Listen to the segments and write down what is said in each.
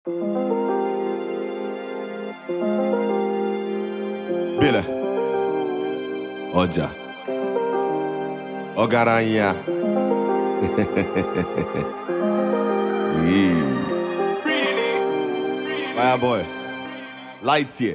Bile Ọjà Ọgaranya Yeah. Fireboy Lights here.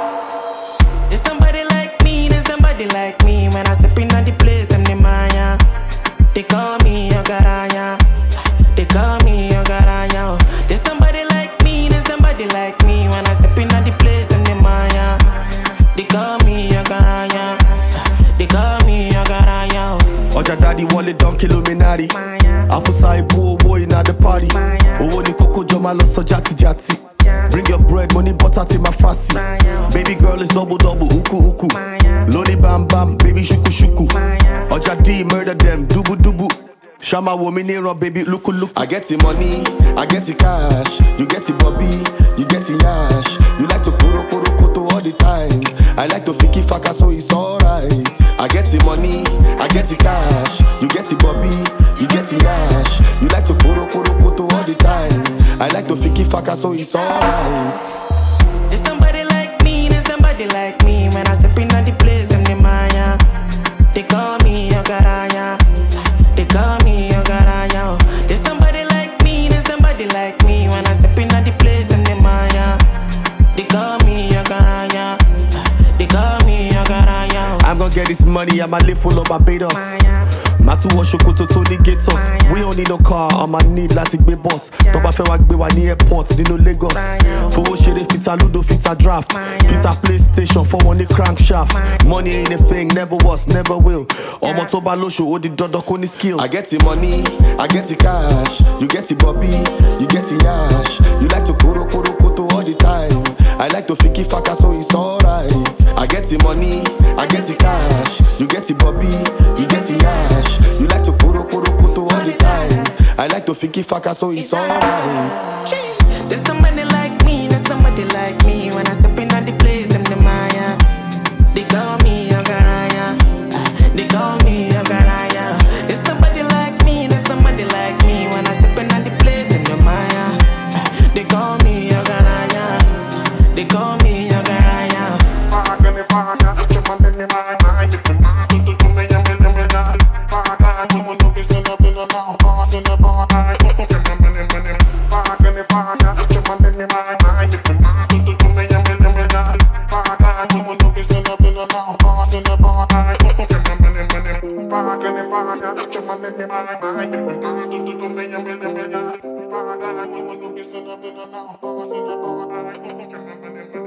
There's somebody like me, there's somebody like me. When I step in on the place, them the Maya. They call me Ogaranya. They call me Ogaranya. Oh. There's somebody like me, there's somebody like me. When I step in on the place, them the Maya. They call me Ogaranya. They call me Ogaranya. Oh. Ọjà daddy wallet don Illuminati. Afusa ibu owó inna the party. Owó ni kókó jọ máa lọ sọ játijàti. Bring your bread, money, butter to my fussy. Baby girl is double, uku. Loni bam bam, baby shuku. Oja D, murder them, dubu. Shama woman near baby, look. I get the money, I get the cash. You get the bobby, you get the yash. You like to poro koto all the time. I like to fiki faka, so it's alright. I get the money, I get the cash. You get the bobby, you get the yash. You like to poro koto all the time. I like to fiki faka, so it's alright. There's somebody like me, there's somebody like me. When I step in on the place, them the Maya. They call me Ogaranya. They call me Ogaranya. Oh. There's somebody like me, there's somebody like me. When I step in on the place, them the Maya. They call me Ogaranya. They call me Ogaranya. Oh. I'm gonna get this money, I'ma live full of Barbados. Matu wa Sokoto to negate us. We don't need no car, I'ma need láti gbé boss. Tó bá fẹ́ wá gbé wa ní airport nínú Lagos. Fowó ṣeré fita ludo fita draft. Fita PlayStation for one crankshaft. Money ain't a thing, never was, never will. Ọmọ tó bá lóṣù ó di dandan kó ní skill. I get the money, I get the cash. You get the bobby, you get the yash. You like to koro koto all the time. I like to fiki faka, so it's alright. I get the money, I get the cash. You get the bobby, you get the yash. You like to koro koto all the time. I like to fiki faka, so it's alright. There's somebody like me, there's somebody like me. When I step in on the place, them the Maya. They call me Ogaranya. They call me Ogaranya. There's somebody like me, there's somebody like me. When I step in on the place, them the Maya. They call me Ogaranya. They call me Ogaranya. Paga,